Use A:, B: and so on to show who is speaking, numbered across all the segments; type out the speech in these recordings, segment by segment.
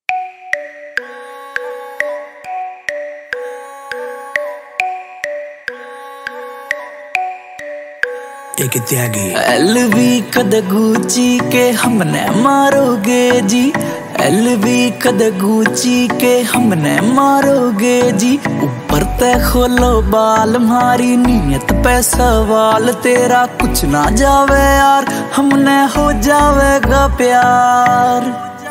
A: एक त्यागी
B: LV कद Gucci के हमने मारोगे जी, LV कद गुची के हमने मारोगे जी। ऊपर ते खोलो बाल हमारी नीयत पे सवाल, तेरा कुछ ना जावे यार हमने हो जावेगा प्यार।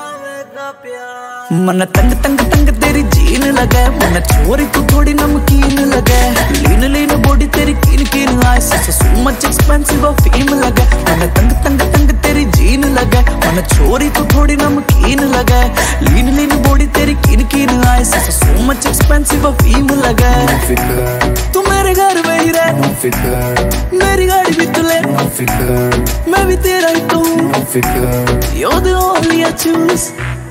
B: मन तंग तंग तंग तेरी जीन लगे, मन छोरी तू थोड़ी नमकीन लगे। लीन लीन बॉडी तेरी कीन कीन आए, सो मच एक्सपेंसिव फीम लगे। मन तंग तंग तंग तेरी जीन लगे, मन छोरी तू थोड़ी नमकीन लगे। लीन लीन बॉडी तेरी कीन कीन आए, सो मच एक्सपेंसिव फीम लगे। तू मेरे घर में ही रह, मेरी गाड़ी भी तू ले, मैं भी तेरा ही तो हूँ। You're the only I choose।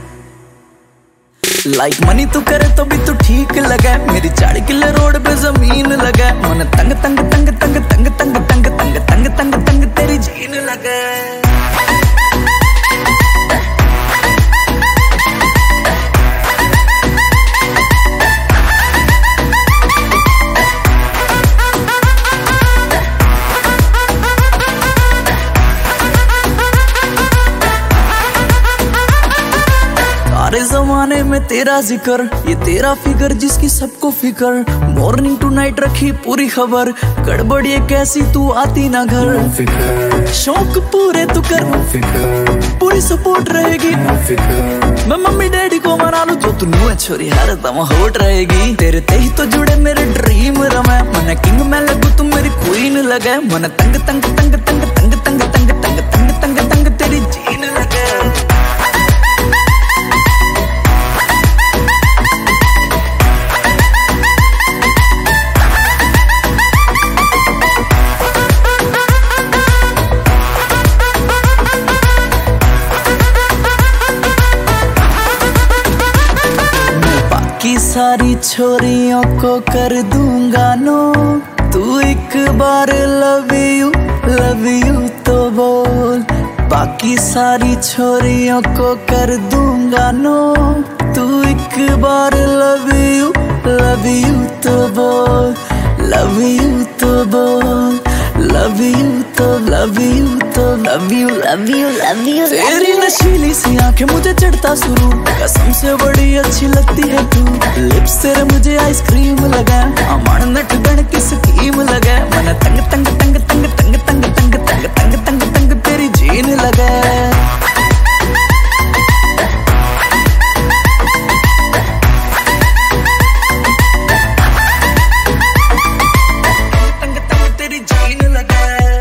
B: Like money तू करे तो भी तू ठीक लगे, मेरी 4 किले रोड पे जमीन लगे। मन तंग तंग तंग तंग तंग तंग तंग तंग तंग तंग तंग तेरी जीन लगे। सारे जमाने में तेरा जिक्र, ये तेरा फिगर जिसकी सबको फिकर। मॉर्निंग टू नाइट रखी पूरी खबर, गड़बड़ ये कैसी तू आती ना घर। शौक पूरे तू कर, पूरी सपोर्ट रहेगी। मैं मम्मी डैडी को मना लूं, जो तू न्यू है छोरी हर दम होट रहेगी। तेरे ते ही तो जुड़े मेरे ड्रीम रमे, मन किंग मैं लगू तू मेरी क्वीन लगे। मन तंग तंग तंग तंग तंग तंग तंग तंग तंग तंग तंग तेरी जीन लगे। की सारी छोरियों को कर दूंगा नो, तू एक बार लव यू तो बोल। बाकी सारी छोरियों को कर दूंगा नो, तू एक बार लव यू तो बोल। लव यू तो बोल, लव यू तो लव यू तो love you love you love you. तेरी नशीली सी आंखें मुझे चढ़ता शुरू, कसम से बड़ी अच्छी लगती है तू। लिप्स तेरे मुझे आइसक्रीम लगा, अमन नट गण की स्कीम लगा। मन तंग तंग तंग तंग तंग तंग तंग तंग तंग तंग तंग तेरी जीन लगा। तंग तंग तेरी जीन लगा।